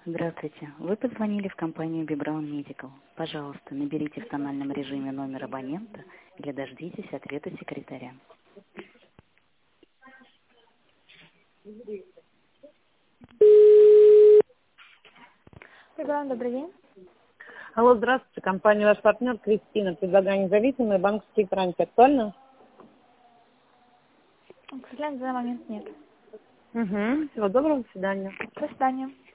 Здравствуйте. Вы позвонили в компанию Бибраун Медикал. Пожалуйста, наберите в тональном режиме номер абонента или дождитесь ответа секретаря. Бибраун, добрый день. Алло, здравствуйте. Компания «Ваш партнер» Кристина. Предлагаю независимые банковские гарантии. Актуально? К сожалению, на данный момент нет. Угу. Всего доброго, до свидания. До свидания.